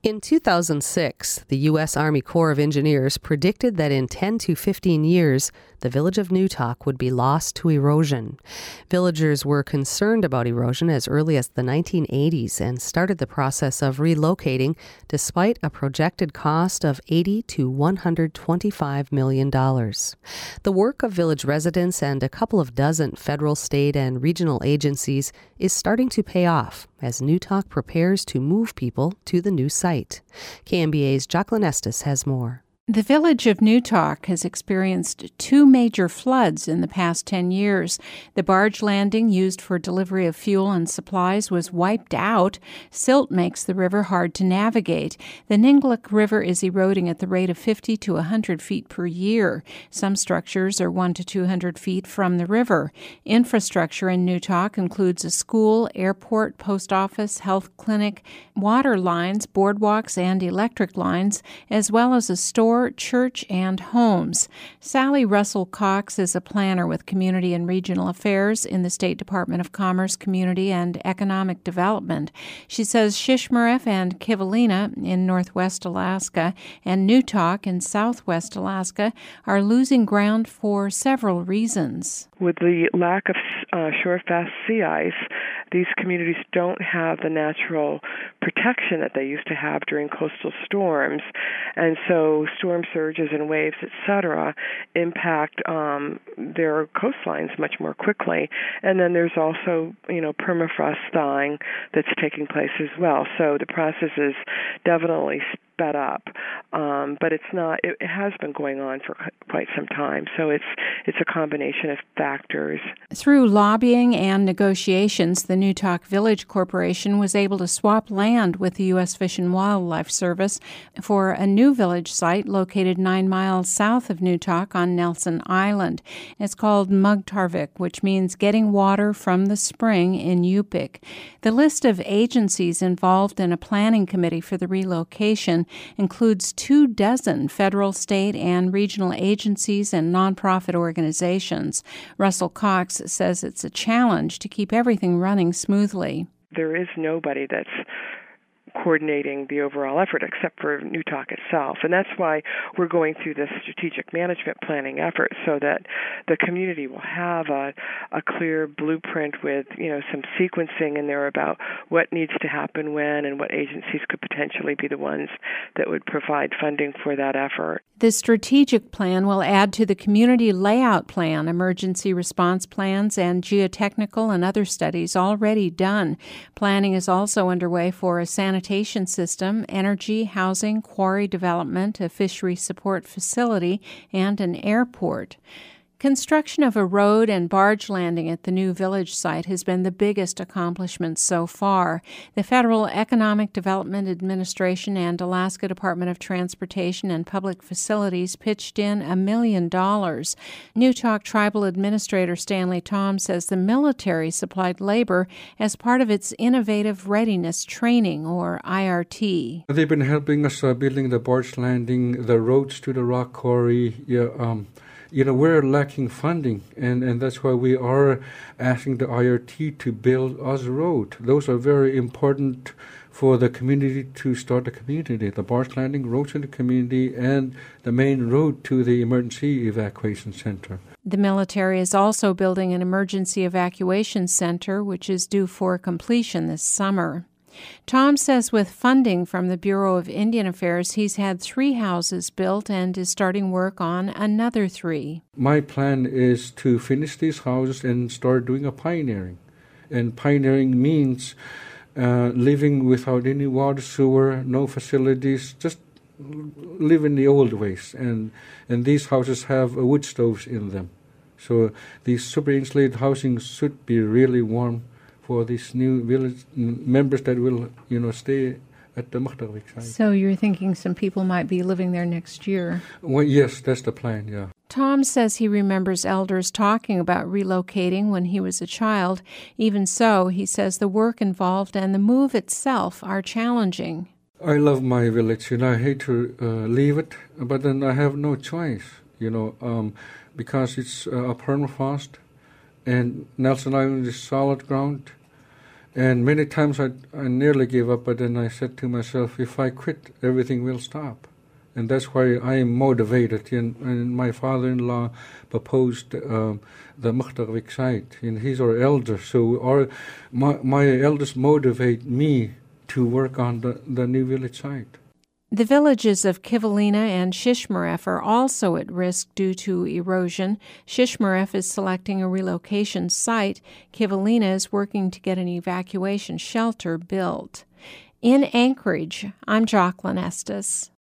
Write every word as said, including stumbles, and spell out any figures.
In two thousand six, the U S Army Corps of Engineers predicted that in ten to fifteen years, the village of Newtok would be lost to erosion. Villagers were concerned about erosion as early as the nineteen eighties and started the process of relocating despite a projected cost of eighty to one hundred twenty-five million dollars. The work of village residents and a couple of dozen federal, state, and regional agencies is starting to pay off as Newtok prepares to move people to the new site. K M B A's Jacqueline Estes has more. The village of Newtok has experienced two major floods in the past ten years. The barge landing used for delivery of fuel and supplies was wiped out. Silt makes the river hard to navigate. The Ninglick River is eroding at the rate of fifty to one hundred feet per year. Some structures are one to two hundred feet from the river. Infrastructure in Newtok includes a school, airport, post office, health clinic, water lines, boardwalks, and electric lines, as well as a store, church, and homes. Sally Russell Cox is a planner with Community and Regional Affairs in the State Department of Commerce, Community, and Economic Development. She says Shishmaref and Kivalina in northwest Alaska and Newtok in southwest Alaska are losing ground for several reasons. With the lack of uh, shore fast sea ice, these communities don't have the natural protection that they used to have during coastal storms, and so storm surges and waves, et cetera, impact um, their coastlines much more quickly. And then there's also, you know, permafrost thawing that's taking place as well. So the process is definitely sped up, um, but it's not. It, it has been going on for quite some time. So it's it's a combination of factors. Through lobbying and negotiations, the Newtok Village Corporation was able to swap land with the U S Fish and Wildlife Service for a new village site located nine miles south of Newtok on Nelson Island. It's called Mugtarvik, which means getting water from the spring in Yupik. The list of agencies involved in a planning committee for the relocation includes two dozen federal, state, and regional agencies and nonprofit organizations. Russell Cox says it's a challenge to keep everything running smoothly. There is nobody that's coordinating the overall effort except for Newtok itself. And that's why we're going through this strategic management planning effort so that the community will have a, a clear blueprint with, you know, some sequencing in there about what needs to happen when and what agencies could potentially be the ones that would provide funding for that effort. The strategic plan will add to the community layout plan, emergency response plans, and geotechnical and other studies already done. Planning is also underway for a sanitation system, energy, housing, quarry development, a fishery support facility, and an airport. Construction of a road and barge landing at the new village site has been the biggest accomplishment so far. The Federal Economic Development Administration and Alaska Department of Transportation and Public Facilities pitched in a million dollars. Newtok Tribal Administrator Stanley Tom says the military supplied labor as part of its Innovative Readiness Training, or I R T. They've been helping us uh, building the barge landing, the roads to the rock quarry. Yeah, um, You know, we're lacking funding, and, and that's why we are asking the I R T to build us a road. Those are very important for the community to start the community, the barge landing, roads to the community, and the main road to the emergency evacuation center. The military is also building an emergency evacuation center, which is due for completion this summer. Tom says with funding from the Bureau of Indian Affairs, he's had three houses built and is starting work on another three. My plan is to finish these houses and start doing a pioneering. And pioneering means uh, living without any water, sewer, no facilities, just live in the old ways. And, and these houses have uh, wood stoves in them. So these super insulated housing should be really warm for these new village members that will, you know, stay at the Mugtarvik site. So you're thinking some people might be living there next year? Well, yes, that's the plan, yeah. Tom says he remembers elders talking about relocating when he was a child. Even so, he says the work involved and the move itself are challenging. I love my village, and I hate to uh, leave it, but then I have no choice, you know, um, because it's uh, a permafrost. And Nelson Island is solid ground, And many times I, I nearly gave up, but then I said to myself, if I quit, everything will stop. And that's why I am motivated. And, and my father-in-law proposed um, the Mukhtarvik site, and he's our elder. So our, my, my elders motivate me to work on the, the new village site. The villages of Kivalina and Shishmaref are also at risk due to erosion. Shishmaref is selecting a relocation site. Kivalina is working to get an evacuation shelter built. In Anchorage, I'm Jocelyn Estes.